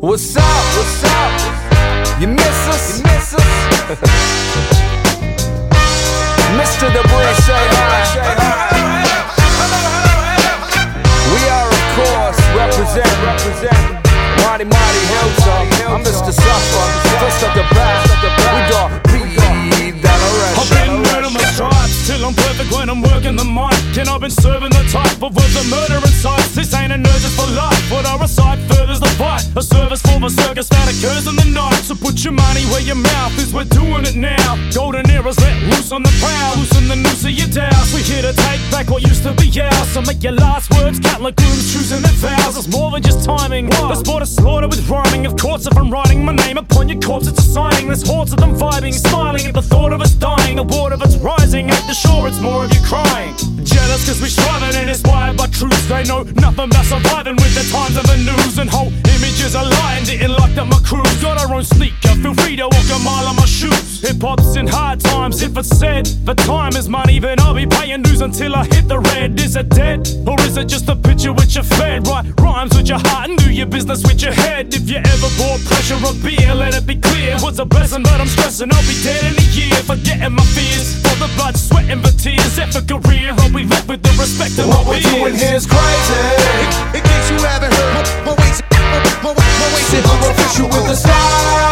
What's up? What's up? You miss us? You miss us? Mr. Debris, say hi. We are, of course, represent Mighty Hilltop. I'm Mr. Suffer, first of the back. We got breathe that already. I've been murdering my stripes till I'm perfect when I'm working the mic. And I've been serving the type of words of murder and sights. This ain't an urgent for life. What I recite furthers the fight. A service for the circus that occurs in the night. So put your money where your mouth is, we're doing it now. Golden eras let loose on the prowl. Loosen the noose of your doubts. We're here to take back what used to be ours. So make your last words count like grooms choosing their vows. It's more than just timing. The sport of slaughter with rhyming. Of course, if I'm writing my name upon your corpse, it's a signing. There's hordes of them vibing, smiling at the thought of us dying. A ward of us rising. Ain't the sure it's more of you crying. Jealous cause we striving and inspired by truths. They know nothing about surviving with the times of the news. And whole images are lying, didn't like that my crew's got our own sneaker. Feel free to walk a mile on my shoes. Hip-hop's in hard times, if it's said the time is money, then I'll be paying dues until I hit the red. Is it dead? Or is it just a picture which you're fed? Write rhymes with your heart and do your business with your head. If you ever bought pressure or beer, let it be clear. It was a blessing but I'm stressing, I'll be dead in a year. Forgetting my fears, for the blood, sweat and the tears. If a career, I'll be left with the respect of what my we're peers. doing here's crazy. In case you haven't heard, my waist Super official with the style.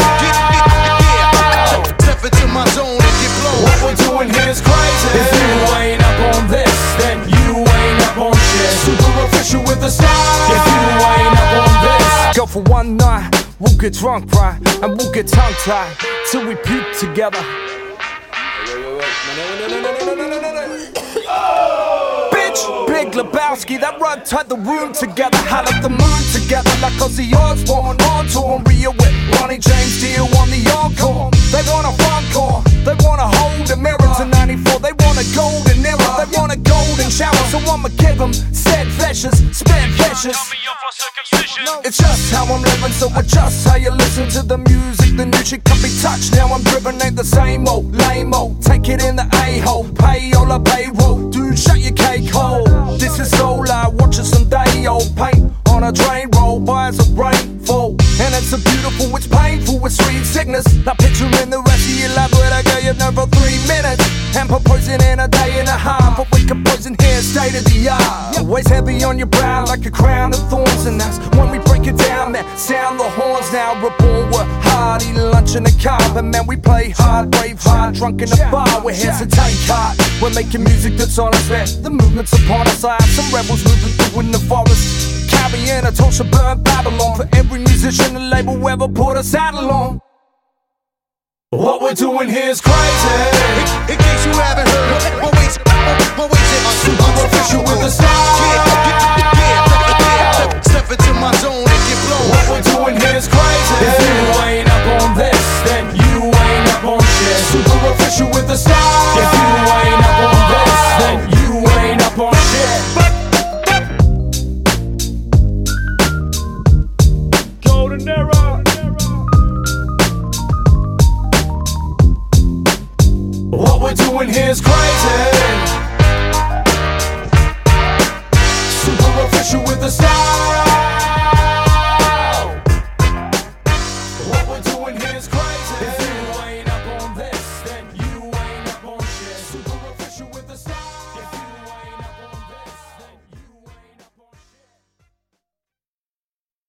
Step into my zone and get blown. What we're doing here's crazy. If you ain't up on this, then you ain't up on shit. Super official with the style. If you ain't up on this, go for one night, we'll get drunk, right? And we'll get tongue tied till we puke together. Big Lebowski, that rug tied the room together. Had up the moon together like Ozzy Osbourne. On tour, Rio with Ronnie James Dio on the encore. They want a front core, they want to hold a mirror to 94. They want a golden era, they want a golden shower. So I'ma give them said fleshes, spare fleshes. It's just how I'm living, so adjust how you listen to the music. The new shit can be touched, now I'm driven, ain't the same old lame-o. Take it in the a-hole, pay all the payroll. Dude, shut your cake hole. This is so loud, watching some day-old paint on a drain roll by as a rainfall. And it's a beautiful, it's painful, it's sweet sickness. Now picturing the rest of your life with a girl you've known for 3 minutes. And proposing in a day and a half, but we composing here, state of the art. Always heavy on your brow like a crown of thorns. And that's when we break it down, man, sound the horns now. Reborn, we're hard, eating lunch in the car. And man, we play hard, brave hard, drunk in the bar. We're here to take heart, we're making music that's on us, man. The movement's upon us, I have some rebels moving through in the forest. Carrying a torch to burn Babylon for every musician and label ever put a saddle on. What we're doing here's crazy. In case you haven't heard, my waist is super official with the style. Step into my zone and get blown. What we're doing here's crazy. If you ain't up on this, then you ain't up on shit. Super official with the style. If you ain't up on this, then you ain't up on shit. Golden era. What we're doing here's crazy. Super official with the style.